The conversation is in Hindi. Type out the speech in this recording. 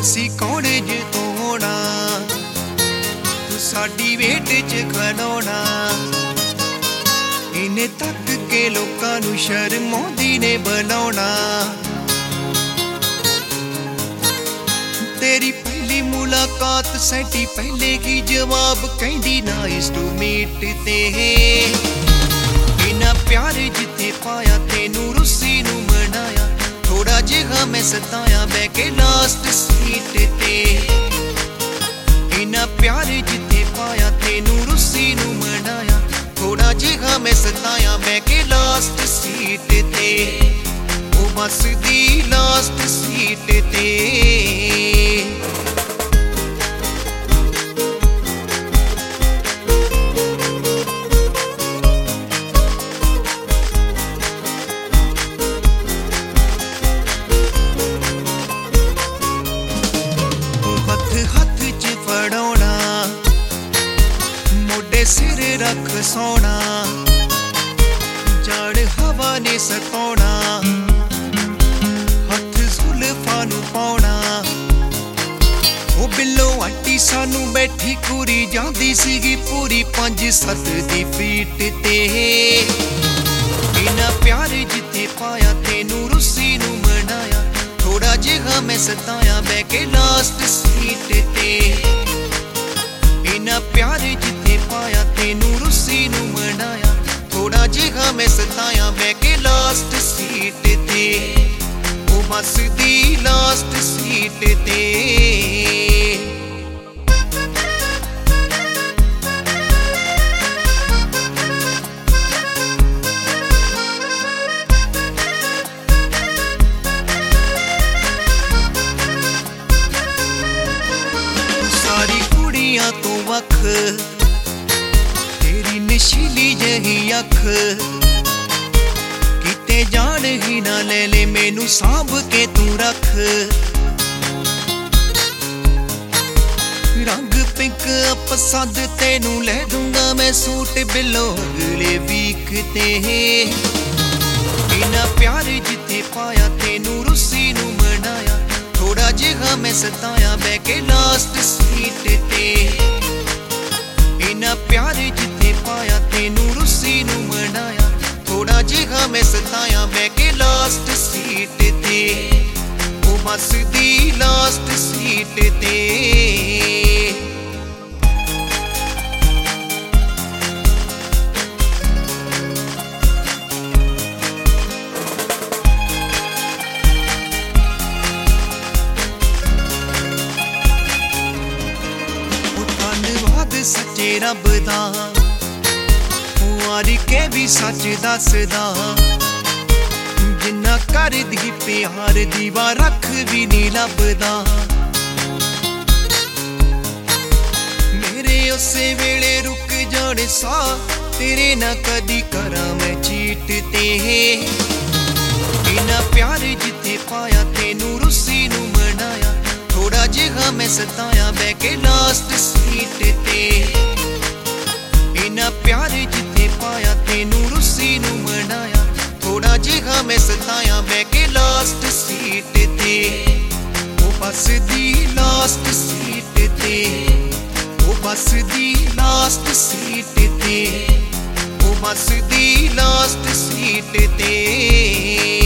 असी कौन जे तू होना तू साडी वेट च खलोना इन्हें तक के लोकां नू शर्माउंदी ने बुलाउणा। तेरी पहली मुलाकात सैटी पहले की जवाब कहंदी नाइस टू मीट ते इना प्यार जिथे पाया तेनू रुस्सी नू मनाया थोड़ा जिहा मैं सताया बह के लास्ट सीट ते इना प्यार जिथे पाया तेनू रुस्सी नू मनाया थोड़ा जिहा मैं सताया बह के लास्ट सीट ते ओ बस दी लास्ट सीट ते। हथ च फड़ाउणा मोढे सिर रख सोना जड़ हवा ने सताउणा हथ जुल्फां नू पाउणा ओ बिल्लो आंटी सानू बैठी कुरी जांदी सीगी पूरी 5-7 दी फीट ते इना प्यार जिथे पाया तेनू रुस्सी नू मनाया थोड़ा जिहा मैं सताया बह के लास्ट सीट ते इना प्यार जिथे पाया तेनू रुस्सी नू मनाया थोड़ा जिहा मैं सताया बह के लास्ट सीट ते ओ बस दी लास्ट सीट ते। सारी कुड़ियां तो वख तेरी नशीली जही अख किते जान ही ना ले ले मैनू सांभ के तू रख रंग पिंक पसंद तेनू ले दूंगा मैं सूट बिलो अगले वीक ते इना प्यार जिथे पाया तेनू रुस्सी नू मनाया थोड़ा जिहा मैं सताया बह के लास्ट सीट ते इना प्यार जिथे पाया तेनू रुस्सी नू मनाया थोड़ा जिहा मैं सताया बह के लास्ट सीट ते ओ बस दी लास्ट सीट ते। सच्चे रब दा वारी के भी सच दसदा जिन्ना कर दी प्यार दीवा रख भी नहीं लभदा मेरे उसे वेले रुक जाने सा तेरे ना कदी करा मैं चीट ते इना प्यार जिथे पाया तेनू रुस्सी नू मनाया थोड़ा जिहा मैं सताया बह के लास्ट सीट ते इना प्यार जिथे पाया तेनू रुस्सी नू मनाया थोड़ा जिहा मैं सताया बह के लास्ट सीट ते ओ बस दी लास्ट सीट ते ओ बस दी लास्ट सीट ते ओ बस दी लास्ट सीट ते।